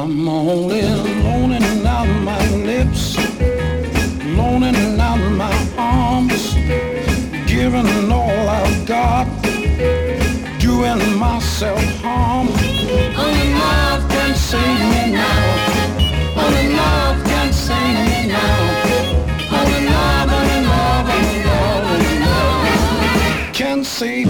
I'm only loaning out my lips, loaning out my arms, giving all I've got, doing myself harm. Only love can save me now. Only love can save me now. Only love, only love, only love, only love can save